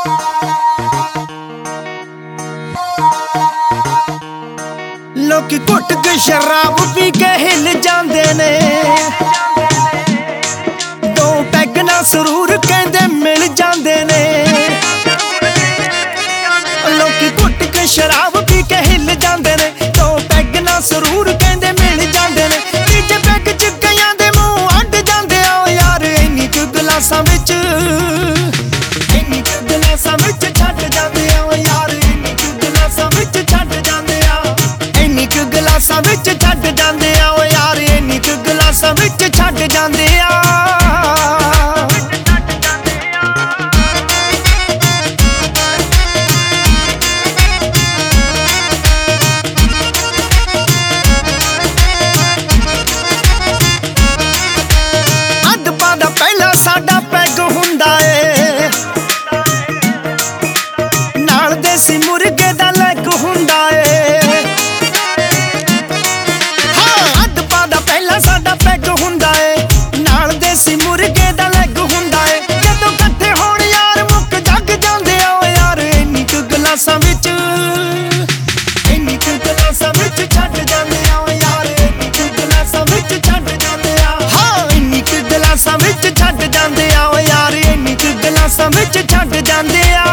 लोकी घुट के शराब पी के हिल जांदे ने, दो पैग नाल सुरूर कहंदे मिल जांदे ने। लोकी घुट के शराब पी के हिल जांदे ने, दो पैग नाल सुरूर कहंदे मिल जांदे ने। तीजे पैग च कईयां दे मूंह अड्ड जांदे आ यार, इन्नी क गलासां विच छड्ड जांदे आ यार, इन्नी क गलासां विच छड्ड जांदे आ, इन्नी क गलासां विच छड्ड जांदे आ यार, इन्नी क गलासां विच छड्ड जांदे आ। अड्डपां दा पहला साडा पैग हुंदा ए, नाल देसी मुर्गे दा लैग हुंदा ए। हाँ अड्डपां दा पहला साडा पैग हुंदा ए, नाल देसी मुर्गे दा लैग हुंदा ए। जदों इकट्ठे होण यार मुक जग जांदे आ यार, इन्नी क गलासां विच छड्ड जांदे आ यार, इन्नी क गलासां विच छड्ड जांदे आ। हाँ इन्नी क गलासां विच छड्ड जांदे आ यार, इन्नी क गलासां विच छड्ड जांदे आ।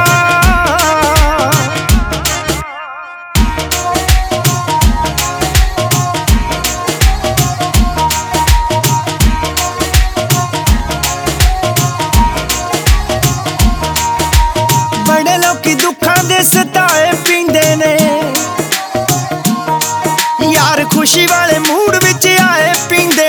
बड़े लोकी दुखां दे सताए पींदे ने यार, खुशी वाले मूड विच आए पींदे